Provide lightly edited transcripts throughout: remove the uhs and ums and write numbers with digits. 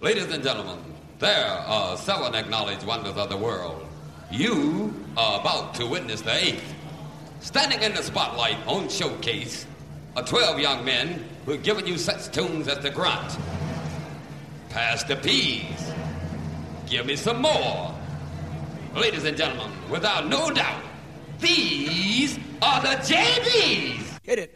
Ladies and gentlemen, there are 7 acknowledged wonders of the world. You are about to witness the 8th. Standing in the spotlight on Showcase are 12 young men who have given you such tunes as the grunt, Pass the Peas, Give Me Some More. Ladies and gentlemen, without no doubt, these are the JBs. Hit it.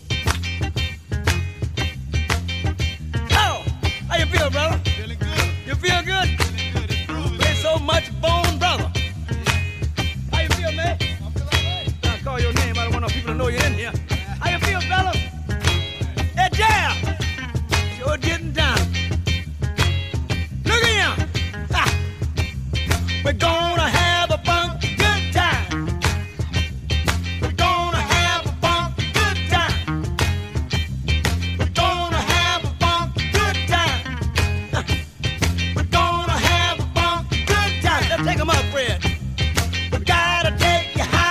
Oh, how you feel, brother? Feeling good. You feel good? Feeling good. It's groovy. Play so much bone, brother. How you feel, man? I feel all right. I call your name. I don't want no people to know you're in here. How you feel, fella? Hey, Jam! Sure getting down. Look at him. Ha. We're gonna have a funky good time. We're gonna have a funky good time. We're gonna have a funky good time. We're gonna have a funky good time. Let's take 'em up, Fred. We gotta take you high.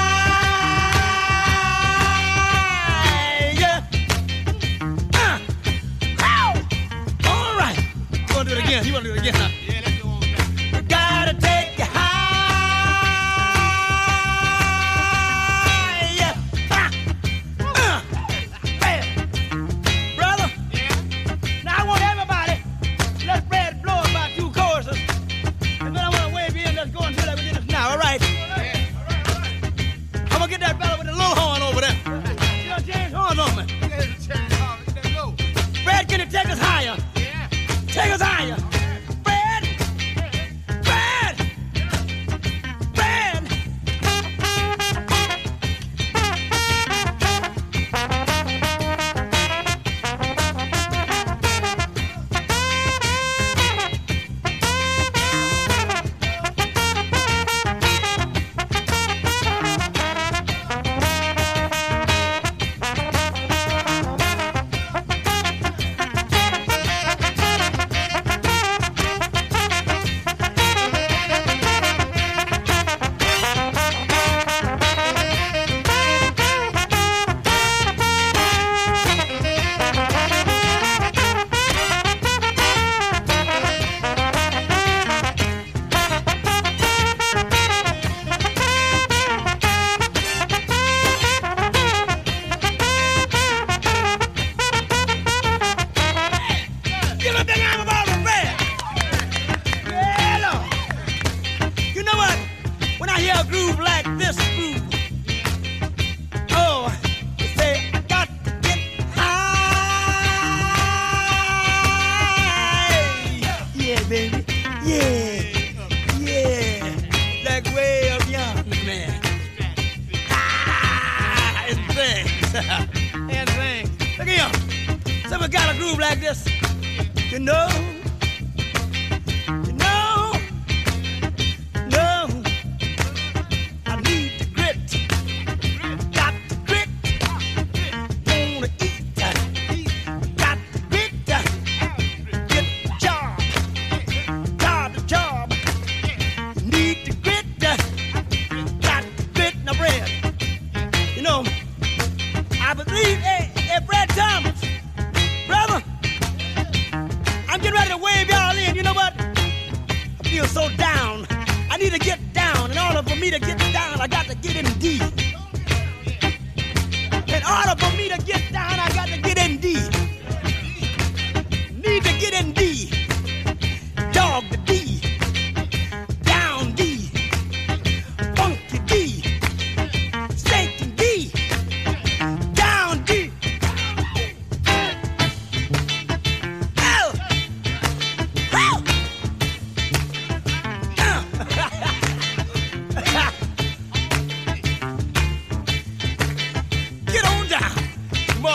All right. You wanna do it again? You wanna do it again, huh? Yeah, let's go on back. We gotta take you high. Fred. Brother, Yeah. now I want everybody, let Fred blow about 2 choruses. And then I want to wave you in. Let's go and do that with this now, all right? I'm gonna get that fella with the little horn over there. You gonna change horns on me. Yeah, let's change on. Let's go. Fred, can you take us higher? Yeah. Take us higher. Fred! Fred! Fred! Give up the name of all the Fred! Yeah, Lord. You know what? When I hear a groove like this groove, oh, you say, I got to get high. Yeah, baby. Yeah. Yeah. Like way up yonder, man. Ah, and things. And things. Look at him. So we got a groove like this. You know, I need the grit, got the grit, wanna eat, got the grit, get the job, need the grit, got the grit, now Fred, you know, I believe, hey, Fred Thomas, brother, I'm getting ready to wave y'all in. You know what? I feel so down. I need to get down. In order for me to get down, I got to get in D. In order for me to get down, I got to get in D. Need to get in D. Dog the D. Down D. Funky D. Stinking D. Down D. Get on down.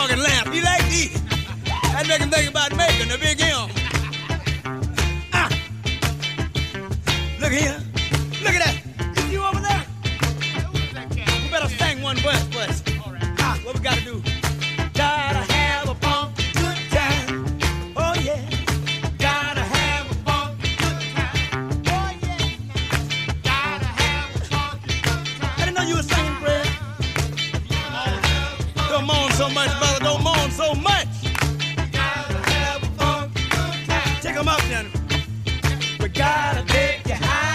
'em up then. We gotta take you high.